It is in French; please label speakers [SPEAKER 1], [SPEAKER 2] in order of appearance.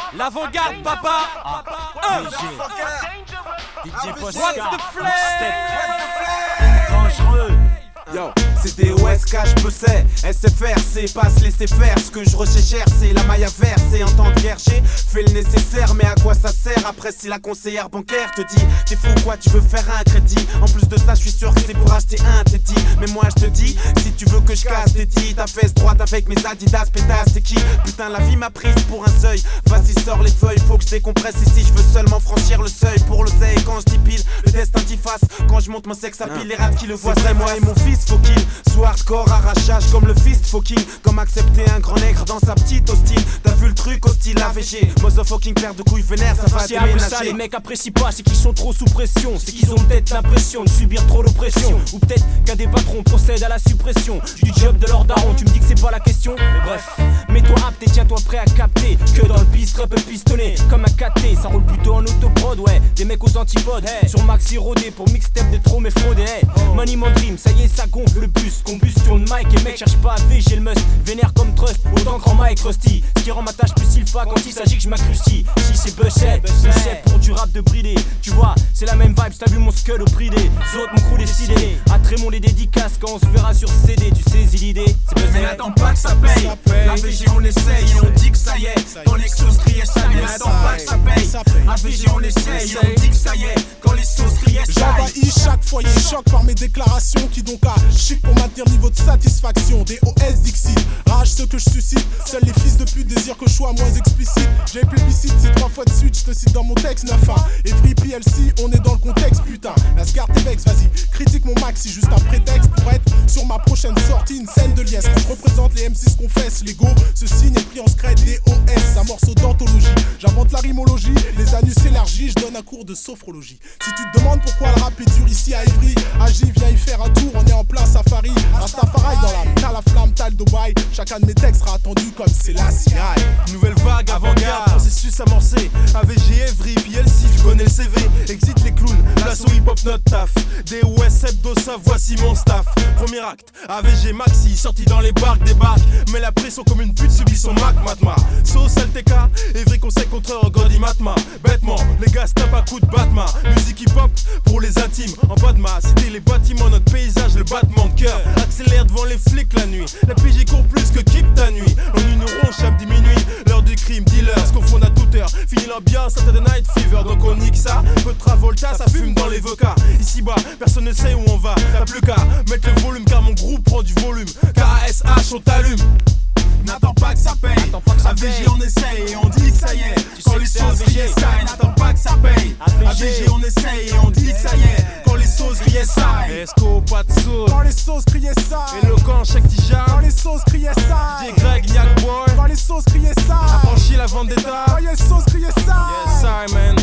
[SPEAKER 1] L'avant-garde, papa.
[SPEAKER 2] DJ Posca.
[SPEAKER 1] What's the flame?
[SPEAKER 2] Dangereux.
[SPEAKER 3] Yo, c'est des OSK, j'peux c'est SFR, c'est pas se laisser faire. Ce que je recherche, c'est la maille à verser. En temps de guerre, j'ai fait le nécessaire. Mais à quoi ça sert après si la conseillère bancaire te dit t'es fou quoi, tu veux faire un crédit. En plus de ça, je suis sûr que c'est pour acheter un téti. Mais moi je te dis, si tu veux que je casse tes tis, ta fesse droite avec mes Adidas, pétasse, t'es qui? Putain, la vie m'a prise pour un seuil. Vas-y, sors les feuilles, faut que je décompresse ici. Je veux seulement franchir le seuil pour l'oseille. Quand je dis pile, le destin t'y fasse. Quand je monte mon sexe à pile, les rats qui le voient, c'est moi et mon fils. Faut qu'il soit hardcore, arrachage comme le fist fucking. Comme accepter un grand nègre dans sa petite hostile. T'as vu le truc hostile AVG. Motherfucking paire de couilles vénère, ça va
[SPEAKER 2] Si après ça les mecs apprécient pas, c'est qu'ils sont trop sous pression. C'est qu'ils ont peut-être l'impression de subir trop d'oppression. Ou peut-être qu'un des patrons procède à la suppression du job de leur daron. Tu me dis que c'est pas la question, mais bref. Mets-toi apte et tiens-toi prêt à capter que dans le bistrep pistonné comme un KT. Ça roule plutôt en autoprod, ouais. Des mecs aux antipodes, hey. Sur Maxi rodé pour mixtape de trop mais fraudé, hey. Money mon dream, ça y est, ça gonfle le bus. Combustion de mic et mec cherche pas à VG le must. Vénère comme trust, autant qu'en Mike Rusty. Ce qui rend ma tâche plus sylpha quand il s'agit que je m'accrustis. Si c'est Buchet, c'est pour du rap de bridé. Tu vois, c'est la même vibe, t'as vu mon skull au prix des autres, mon crew décidé. À Trémont les dédicaces quand on se verra sur CD. Tu saisis l'idée, c'est Buchet.
[SPEAKER 4] Mais n'attends pas que ça paye. AVG on essaye et on dit que ça y est. Quand les sauces criaient ça, mais n'attends pas que ça paye. AVG on essaye et on dit que ça y est. Quand les sauces criaient ça.
[SPEAKER 5] J'envahis chaque foyer, choc par mes déclarations qui donc a chic pour maintenir niveau de satisfaction. Des OS Dixit, rage ce que je suscite. Seuls les fils de pute désirent que je sois moins explicite. J'ai plébiscite, c'est 3 fois de suite, je te cite dans mon texte 9-1. Evry PLC, on est dans le contexte, putain. La Scar T-Vex, vas-y, critique mon maxi, juste un prétexte pour être sur ma prochaine sortie, une scène de liesse. Quand je représente les M6 confessent, l'ego, ce signe est pris en secret des OS, un morceau d'anthologie. J'invente la rimologie, les anus s'élargissent, je donne un cours de sophrologie. Si tu te demandes pourquoi le rap est dur ici à Evry, agis, viens y faire un tour, on est en plein safari. Rastafari dans l'âme, t'as la flamme, t'as le Dubaï. Chacun de mes textes sera attendu comme c'est la CIA.
[SPEAKER 6] Nouvelle vague avant-garde, processus amorcé. AVG, Evry, PLC, tu connais le CV. Exit les clowns, l'assaut hip-hop notre taf. DOS, Hebdo, ça voici mon staff. Premier acte, AVG, Maxi, sorti dans les barques, débarque. Mais la pression comme une pute subit son Mac, Matma. Sauce, LTK, Evry conseil contre Gordy Matma. Bêtement, les gars, tape à coup de Batma. Musique hip-hop pour les intimes. En bas de ma cité, les bâtiments, notre paysage, le battement de cœur. Accélère devant les flics la nuit. La PJ court plus que Kip ta nuit. En une ronde, chape diminue. L'heure du crime, dealer, se confondent à toute heure. Fini l'ambiance, Saturday Night Fever. Donc on nique ça. Peu de Travolta, ça fume dans les VK. Ici bas, personne ne sait où on va. T'as plus qu'à mettre le volume car mon groupe prend du volume. KSH, on t'allume.
[SPEAKER 4] N'attends pas que ça paye. AVG on essaye et on dit que ça y est. Quand les sauces criaient ça, et n'attends pas que ça paye. AVG on essaye et on dit que ça y est. Quand les sauces criaient ça.
[SPEAKER 6] Esco, pas de sauce.
[SPEAKER 5] Quand les sauces criaient ça.
[SPEAKER 6] Éloquent, chaque tijam.
[SPEAKER 5] Quand les sauces criaient ça.
[SPEAKER 6] DJ Greg, Nyak Boy.
[SPEAKER 5] Quand les sauces criaient ça.
[SPEAKER 6] Affranchi la vendetta.
[SPEAKER 5] Quand les sauces criaient ça.
[SPEAKER 6] Yes, I man.